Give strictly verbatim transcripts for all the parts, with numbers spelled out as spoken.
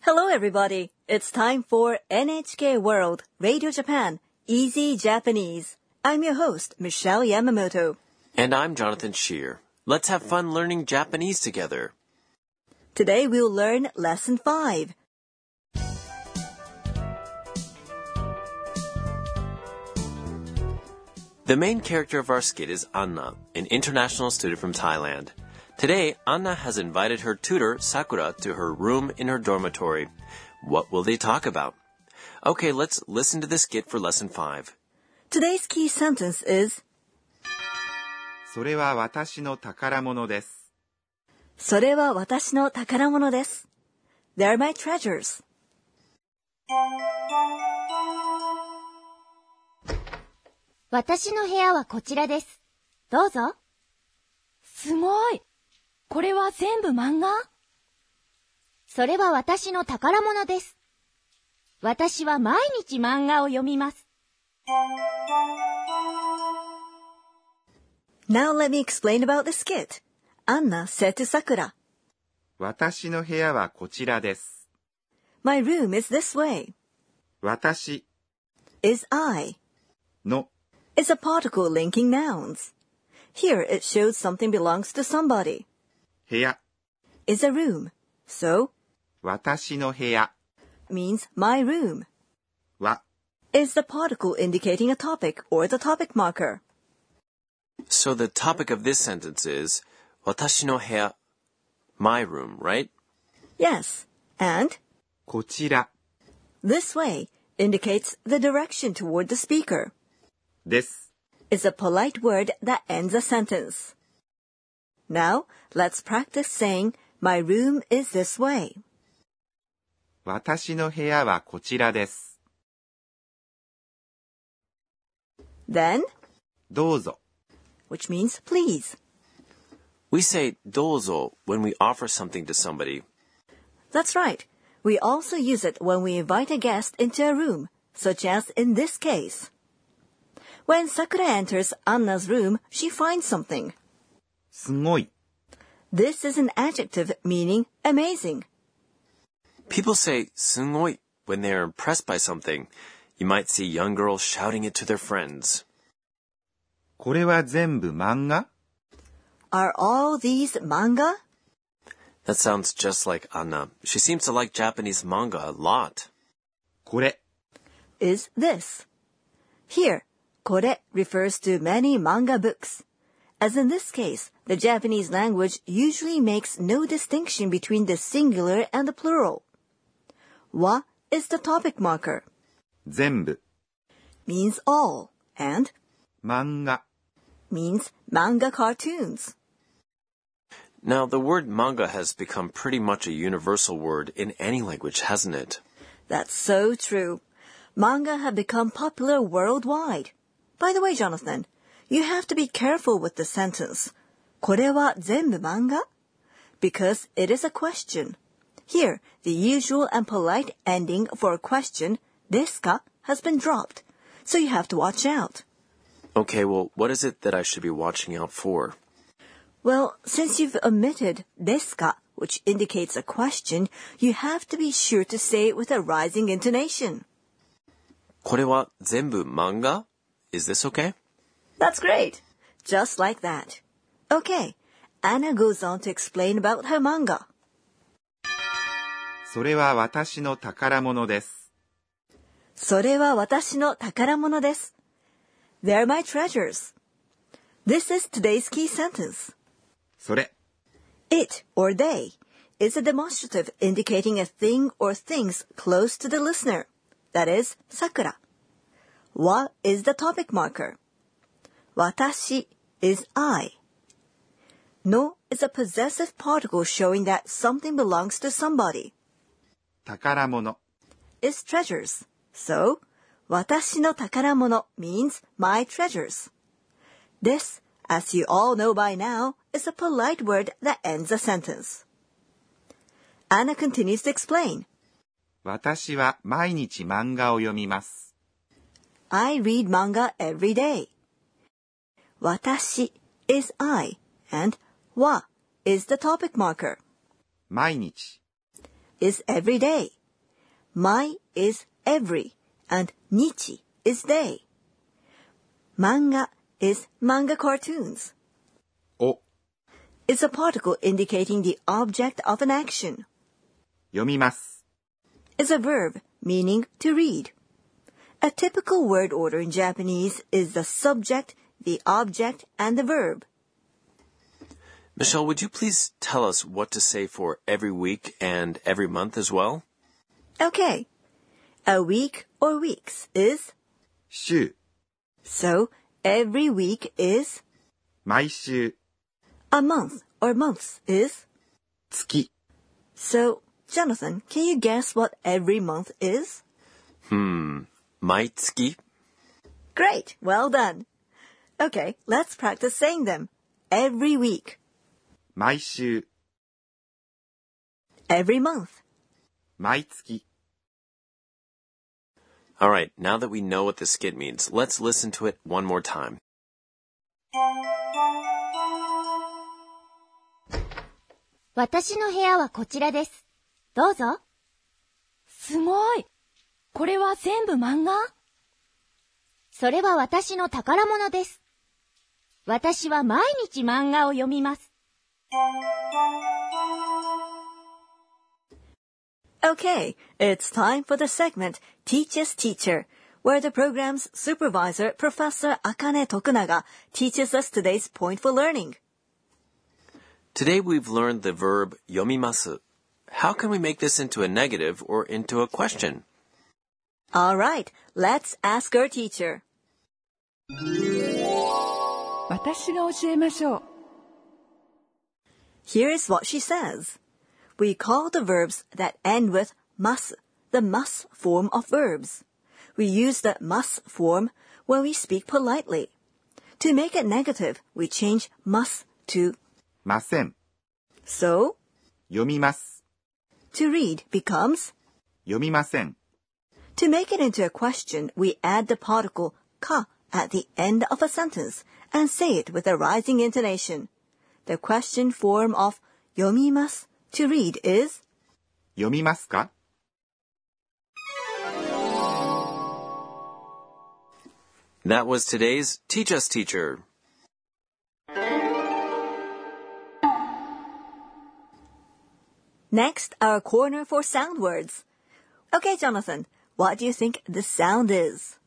Hello, everybody. It's time for エヌエイチケー World Radio Japan Easy Japanese. I'm your host, Michelle Yamamoto. And I'm Jonathan Shear. Let's have fun learning Japanese together. Today we'll learn Lesson five. The main character of our skit is Anna, an international student from Thailand. Today, Anna has invited her tutor, Sakura, to her room in her dormitory. What will they talk about? Okay, let's listen to the skit for Lesson five. Today's key sentence is それは私の宝物です。 それは私の宝物です。They're my treasures. 私の部屋はこちらです。どうぞ。 すごい。これは全部漫画？ それは私の宝物です。私は毎日漫画を読みます。 Now let me explain about the skit. Anna said to Sakura, 私の部屋はこちらです。 My room is this way. 私 is I. の is a particle linking nouns. Here it shows something belongs to somebody. 部屋 is a room. So, 私の部屋 means my room. は is the particle indicating a topic or the topic marker. So the topic of this sentence is 私の部屋, my room, right? Yes, and こちら this way indicates the direction toward the speaker. です is a polite word that ends a sentence. Now, let's practice saying, my room is this way. 私の部屋はこちらです。 Then, どうぞ which means please. We say どうぞ when we offer something to somebody. That's right. We also use it when we invite a guest into a room, such as in this case. When Sakura enters Anna's room, she finds something. すごい This is an adjective meaning amazing. People say すごい when they are impressed by something. You might see young girls shouting it to their friends. これは全部漫画 Are all these manga? That sounds just like Anna. She seems to like Japanese manga a lot. これ is this. Here, これ refers to many manga books. As in this case, the Japanese language usually makes no distinction between the singular and the plural. Wa is the topic marker. 全部 means all, and 漫画 means manga cartoons. Now, the word manga has become pretty much a universal word in any language, hasn't it? That's so true. Manga have become popular worldwide. By the way, Jonathan, you have to be careful with the sentence. これは全部漫画? Because it is a question. Here, the usual and polite ending for a question, ですか, has been dropped. So you have to watch out. Okay, well, what is it that I should be watching out for? Well, since you've omitted ですか, which indicates a question, you have to be sure to say it with a rising intonation. これは全部漫画? Is this okay? That's great. Just like that. Okay. Anna goes on to explain about her manga. それは私の宝物です。 それは私の宝物です。They're my treasures. This is today's key sentence. それ It, or they, is a demonstrative indicating a thing or things close to the listener. That is, Sakura. Wa is the topic marker. Watashi is I. No is a possessive particle showing that something belongs to somebody. 宝物 is treasures. So, 私の宝物 means my treasures. This, as you all know by now, is a polite word that ends a sentence. Anna continues to explain. 私は毎日漫画を読みます。 I read manga every day. 私 is I, and wa is the topic marker. 毎日 is every day. my is every, and nichi is day. Manga is manga cartoons. を It's a particle indicating the object of an action. 読みます。 Is a verb meaning to read. A typical word order in Japanese is the subject, the object, and the verb. Michelle, would you please tell us what to say for every week and every month as well? Okay. A week or weeks is, 週 so every week is, 毎週 a month or months is, 月 so Jonathan, can you guess what every month is? Hmm. 毎月? Great, well done. Okay, let's practice saying them. Every week, 毎週 every month. 毎月 All right, now that we know what the skit means, let's listen to it one more time. 私の部屋はこちらです。どうぞ。 すごい。これは全部漫画？ それは私の宝物です。私は毎日漫画を読みます。 Okay, it's time for the segment Teacher's Teacher, where the program's supervisor, Professor Akane Tokunaga, teaches us today's point for learning. Today we've learned the verb 読みます. How can we make this into a negative or into a question? All right, let's ask our teacher. 私が教えましょう。 Here's what she says. We call the verbs that end with mas, the mas form of verbs. We use the mas form when we speak politely. To make it negative, we change mas to ません so. 読みます To read becomes 読みません To make it into a question, we add the particle ka at the end of a sentence and say it with a rising intonation. The question form of 読みます to read is 読みますか That was today's Teach Us Teacher. Next, our corner for sound words. Okay, Jonathan, what do you think the sound is?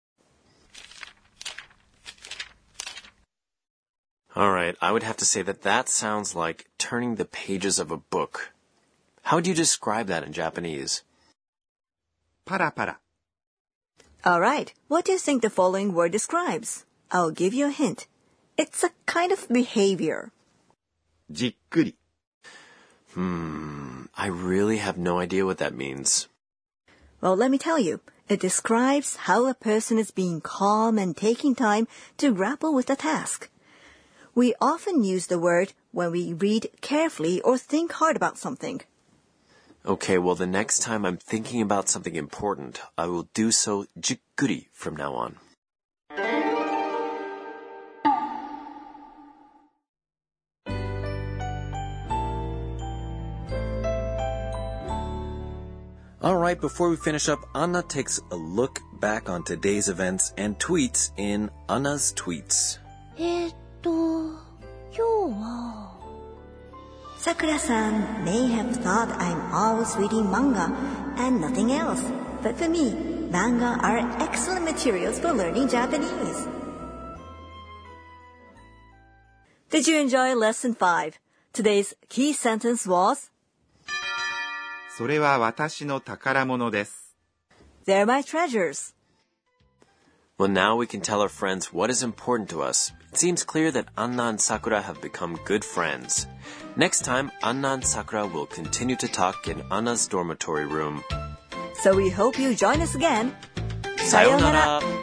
All right, I would have to say that that sounds like turning the pages of a book. How would you describe that in Japanese? パラパラ All right, what do you think the following word describes? I'll give you a hint. It's a kind of behavior. じっくり Hmm, I really have no idea what that means. Well, let me tell you. It describes how a person is being calm and taking time to grapple with a task. We often use the word when we read carefully or think hard about something. Okay, well, the next time I'm thinking about something important, I will do so じっくり from now on. All right, before we finish up, Anna takes a look back on today's events and tweets in Anna's tweets. えーっと、今日は... Sakura-san may have thought I'm always reading manga and nothing else. But for me, manga are excellent materials for learning Japanese. Did you enjoy lesson five? Today's key sentence was, それは私の宝物です They're my treasures. Well, now we can tell our friends what is important to us. It seems clear that Anna and Sakura have become good friends. Next time, Anna and Sakura will continue to talk in Anna's dormitory room. So we hope you join us again. Sayonara!